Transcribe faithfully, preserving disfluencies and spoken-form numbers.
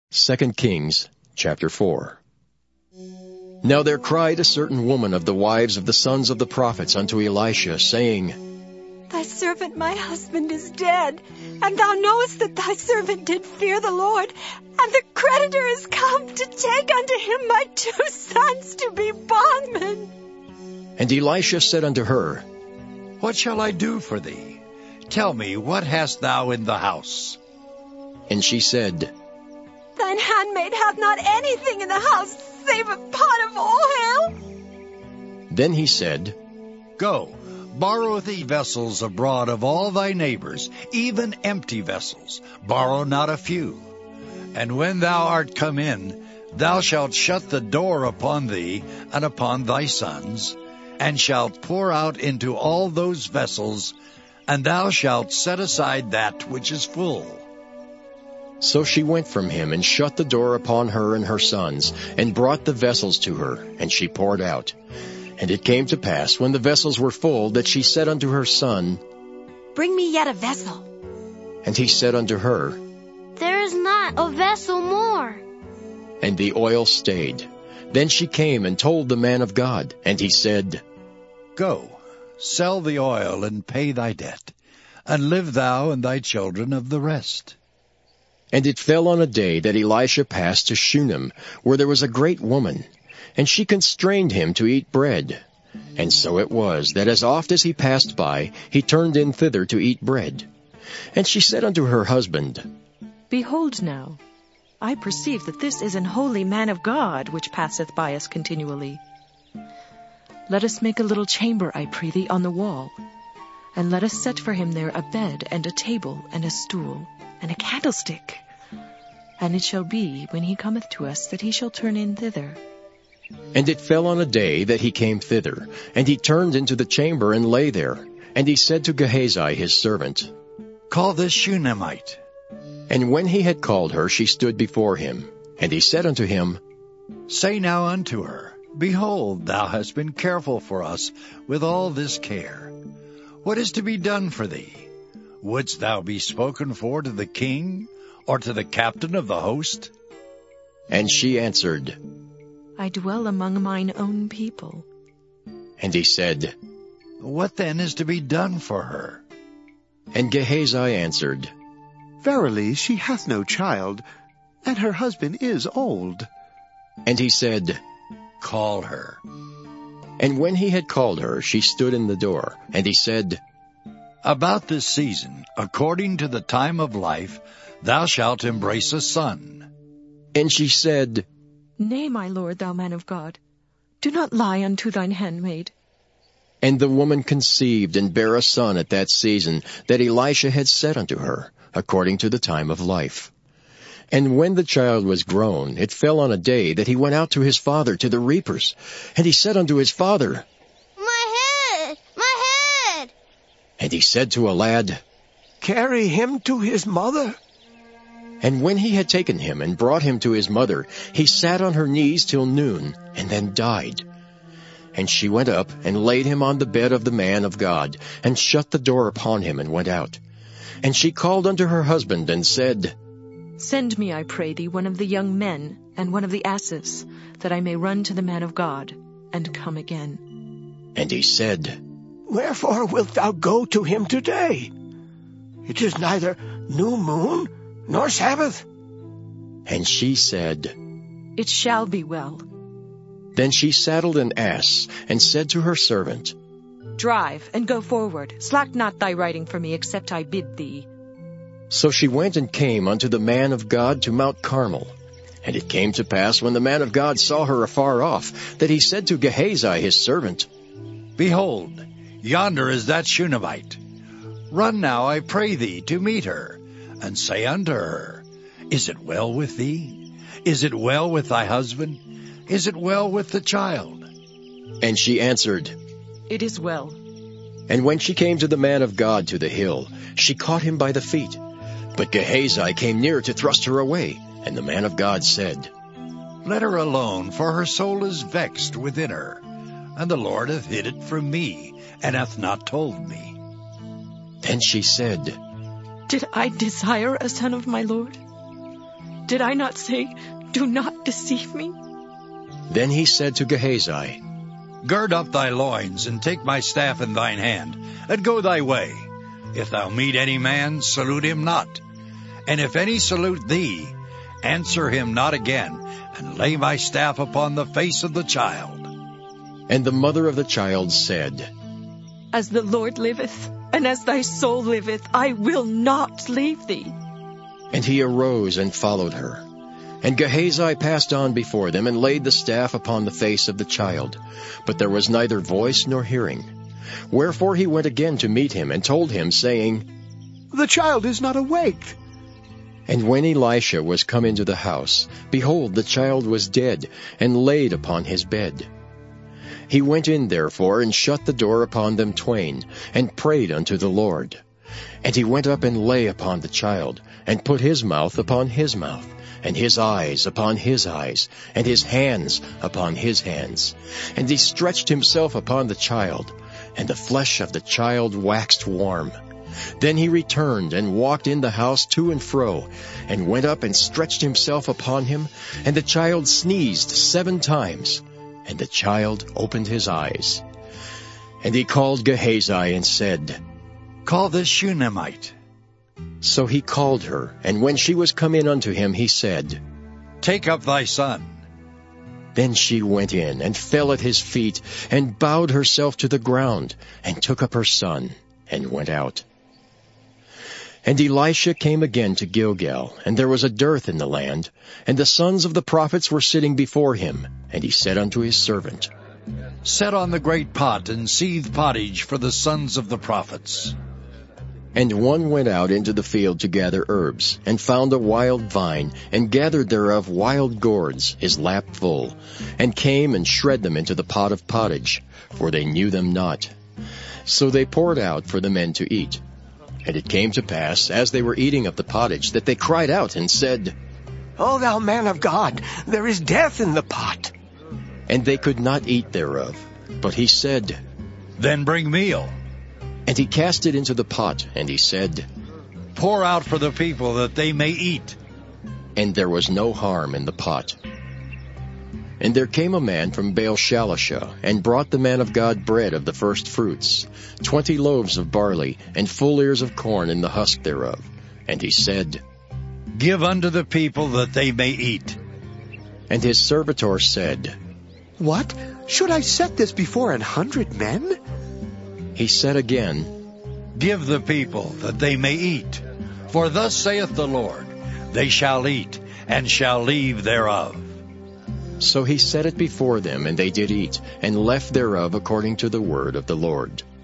Second Kings, chapter four. Now there cried a certain woman of the wives of the sons of the prophets unto Elisha, saying, Thy servant my husband is dead, and thou knowest that thy servant did fear the Lord, and the creditor is come to take unto him my two sons to be bondmen. And Elisha said unto her, What shall I do for thee? Tell me, what hast thou in the house? And she said, Thine handmaid hath not anything in the house, save a pot of oil. Then he said, Go, borrow thee vessels abroad of all thy neighbors, even empty vessels. Borrow not a few. And when thou art come in, thou shalt shut the door upon thee and upon thy sons, and shalt pour out into all those vessels, and thou shalt set aside that which is full. So she went from him, and shut the door upon her and her sons, and brought the vessels to her, and she poured out. And it came to pass, when the vessels were full, that she said unto her son, Bring me yet a vessel. And he said unto her, There is not a vessel more. And the oil stayed. Then she came and told the man of God, and he said, Go, sell the oil, and pay thy debt, and live thou and thy children of the rest. And it fell on a day that Elisha passed to Shunem, where there was a great woman, and she constrained him to eat bread. And so it was, that as oft as he passed by, he turned in thither to eat bread. And she said unto her husband, Behold now, I perceive that this is an holy man of God, which passeth by us continually. Let us make a little chamber, I pray thee, on the wall, and let us set for him there a bed, and a table, and a stool, and a candlestick. And it shall be, when he cometh to us, that he shall turn in thither. And it fell on a day that he came thither, and he turned into the chamber and lay there. And he said to Gehazi his servant, Call this Shunammite. And when he had called her, she stood before him. And he said unto him, Say now unto her, Behold, thou hast been careful for us with all this care. What is to be done for thee? Wouldst thou be spoken for to the king, or to the captain of the host? And she answered, I dwell among mine own people. And he said, What then is to be done for her? And Gehazi answered, Verily she hath no child, and her husband is old. And he said, Call her. And when he had called her, she stood in the door. And he said, About this season, according to the time of life, thou shalt embrace a son. And she said, Nay, my lord, thou man of God, do not lie unto thine handmaid. And the woman conceived and bare a son at that season that Elisha had said unto her, according to the time of life. And when the child was grown, it fell on a day that he went out to his father to the reapers. And he said unto his father, My head, my head. And he said to a lad, Carry him to his mother. And when he had taken him and brought him to his mother, he sat on her knees till noon, and then died. And she went up and laid him on the bed of the man of God, and shut the door upon him, and went out. And she called unto her husband, and said, Send me, I pray thee, one of the young men, and one of the asses, that I may run to the man of God, and come again. And he said, Wherefore wilt thou go to him today? It is neither new moon nor Sabbath. And she said, It shall be well. Then she saddled an ass, and said to her servant, Drive, and go forward. Slack not thy riding for me, except I bid thee. So she went and came unto the man of God to Mount Carmel. And it came to pass, when the man of God saw her afar off, that he said to Gehazi his servant, Behold, yonder is that Shunammite. Run now, I pray thee, to meet her, and say unto her, Is it well with thee? Is it well with thy husband? Is it well with the child? And she answered, It is well. And when she came to the man of God to the hill, she caught him by the feet. But Gehazi came near to thrust her away. And the man of God said, Let her alone, for her soul is vexed within her, and the Lord hath hid it from me, and hath not told me. Then she said, Did I desire a son of my Lord? Did I not say, do not deceive me? Then he said to Gehazi, Gird up thy loins, and take my staff in thine hand, and go thy way. If thou meet any man, salute him not. And if any salute thee, answer him not again, and lay my staff upon the face of the child. And the mother of the child said, As the Lord liveth, and as thy soul liveth, I will not leave thee. And he arose and followed her. And Gehazi passed on before them, and laid the staff upon the face of the child. But there was neither voice nor hearing. Wherefore he went again to meet him, and told him, saying, The child is not awake. And when Elisha was come into the house, behold, the child was dead, and laid upon his bed. He went in therefore, and shut the door upon them twain, and prayed unto the Lord. And he went up and lay upon the child, and put his mouth upon his mouth, and his eyes upon his eyes, and his hands upon his hands. And he stretched himself upon the child, and the flesh of the child waxed warm. Then he returned and walked in the house to and fro, and went up and stretched himself upon him, and the child sneezed seven times, and the child opened his eyes. And he called Gehazi and said, Call this Shunammite. So he called her, and when she was come in unto him, he said, Take up thy son. Then she went in, and fell at his feet, and bowed herself to the ground, and took up her son, and went out. And Elisha came again to Gilgal, and there was a dearth in the land, and the sons of the prophets were sitting before him. And he said unto his servant, Set on the great pot, and seethe pottage for the sons of the prophets. And one went out into the field to gather herbs, and found a wild vine, and gathered thereof wild gourds, his lap full, and came and shred them into the pot of pottage, for they knew them not. So they poured out for the men to eat. And it came to pass, as they were eating of the pottage, that they cried out and said, O thou man of God, there is death in the pot. And they could not eat thereof. But he said, Then bring meal. And he cast it into the pot, and he said, Pour out for the people, that they may eat. And there was no harm in the pot. And there came a man from Baal-Shalisha, and brought the man of God bread of the first fruits, twenty loaves of barley, and full ears of corn in the husk thereof. And he said, Give unto the people, that they may eat. And his servitor said, What? Should I set this before an hundred men? He said again, Give the people, that they may eat. For thus saith the Lord, They shall eat, and shall leave thereof. So he set it before them, and they did eat, and left thereof according to the word of the Lord.